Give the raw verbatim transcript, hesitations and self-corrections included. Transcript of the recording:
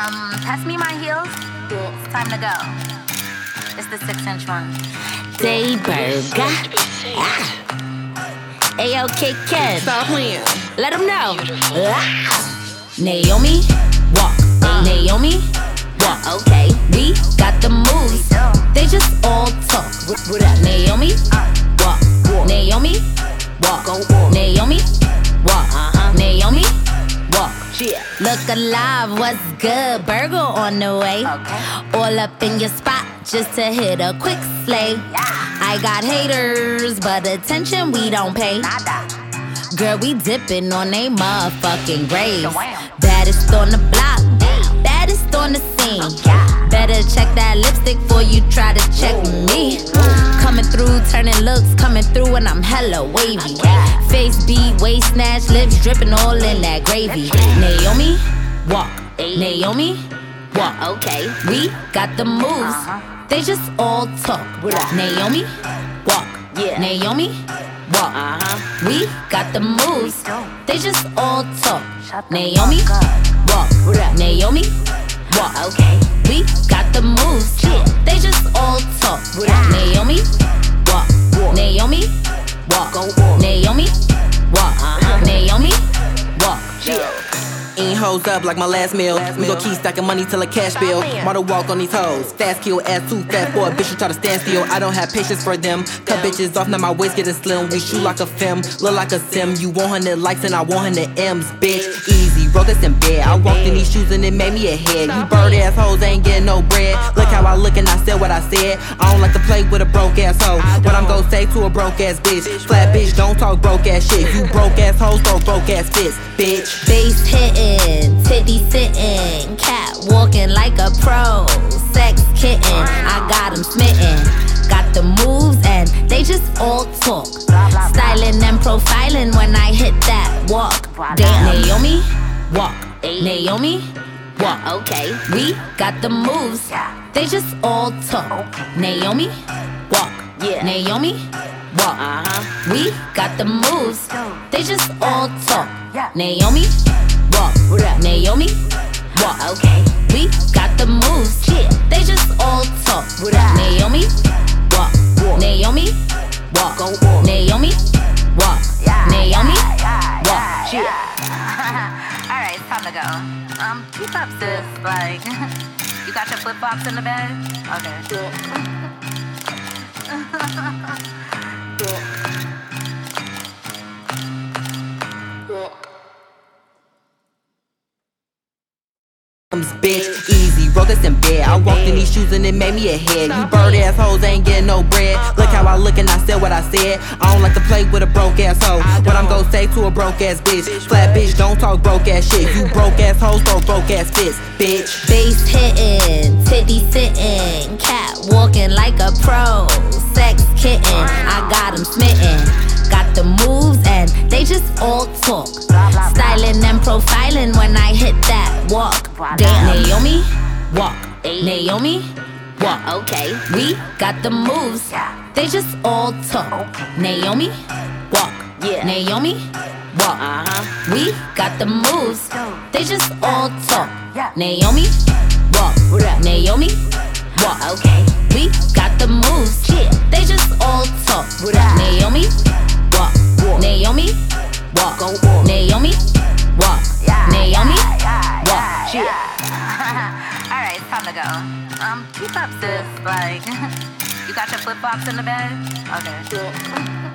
Um, pass me my heels. It's time to go. It's the six inch one. Dayburger. Ah. Ayo, Kid Ken. Stop playing. Let them know. Ah. Naomi, walk. Uh. Naomi, walk. Okay. We got the moves. They just all talk. What up? Naomi, Uh. walk. Walk. Naomi, walk. Go walk. Naomi, walk. Uh-huh. Naomi, walk. Yeah. Look alive, what's good? Burger on the way. Okay. All up in your spot just to hit a quick slay. Yeah. I got haters, but attention we don't pay. Nada. Girl, we dipping on they motherfucking graves. Wham. Baddest on the block, baddest on the scene. Yeah. Better check that lipstick before you try to check me. Coming through, turning looks, coming through, and I'm hella wavy. Yeah. Face beat, waist snatch, lips dripping all in that gravy. Naomi, walk. Naomi, walk. Okay. We got the moves. Uh-huh. They just all talk. What up? Naomi, walk. Yeah. Naomi, walk. Uh-huh. We got the moves. We do. They just all talk. Shut the Naomi, fuck up. walk. What up? Naomi, walk. Okay. We got the moves. Yeah. They just all talk. What up? Naomi, walk. Walk. Naomi, walk. Go walk. Naomi, walk. Uh-huh. Naomi, walk. Yeah. Eating hoes up like my last meal. Last we gon' meal. keep stacking money till a cash bill. Stop it. Model walk on these hoes. Fast kill, ass too fast for a bitch who try to stand still. I don't have patience for them. Cut bitches off, now my waist getting slim. We shoot like a film, look like a sim. You want one hundred likes and I want one hundred M's, bitch. Easy, wrote this in bed. I walked in these shoes and it made me a head. You bird ass hoes ain't getting no bread. Look how I look and I said what I said. I don't like to play with a broke ass hoe. What I'm gon' say to a broke ass bitch. Flat bitch, don't talk broke ass shit. You broke ass hoes throw broke ass fits, bitch. Bass hitting, titty sitting, cat walking like a pro, sex kitten. I got 'em smitten, got the moves and they just all talk. Styling and profiling when I hit that walk. Damn. Naomi, walk. Naomi, walk. Okay. We got the moves. They just all talk. Naomi, walk. Yeah. Naomi, walk. Uh-huh. We got the moves. They just all talk. Yeah. Naomi, walk. What up? Naomi, walk. Okay. We got the moves. Yeah. They just all talk. What up? Naomi, walk. Walk. Naomi, walk. Go walk. Naomi, walk. Yeah. Naomi, Yeah. Yeah. walk. Yeah. yeah. All right, it's time to go. Um, keep up, sis. Like, you got your flip flops in the bag? Okay. Bitch, easy, wrote this in bed. I walked in these shoes and it made me a head. You bird ass hoes ain't getting no bread. Look how I look and I said what I said. I don't like to play with a broke ass hoe. What I'm gon' say to a broke ass bitch. Flat bitch, don't talk broke ass shit. You broke ass hoes throw broke ass fits, bitch. Bass hitting, titty sitting, cat walking like a pro, sex kitten. I got 'em smitten, got the moves and they just all talk. Styling and profiling when I hit that walk. Damn. Naomi, walk. Naomi, walk. Okay. We got the moves. They just all talk. Naomi, walk. Yeah. Naomi, walk. Uh-huh. We got the moves. They just all talk. Yeah. Naomi, walk. What up? Naomi, walk. Okay. We got the moves. Yeah. They just all talk. What up? Naomi, walk. Walk. Naomi, walk. Go walk. Naomi, walk. Yeah. Naomi, Yeah. Yeah. walk. Yeah. yeah. All right, it's time to go. Um, keep up, sis. Like, you got your flip flops in the bag? Okay.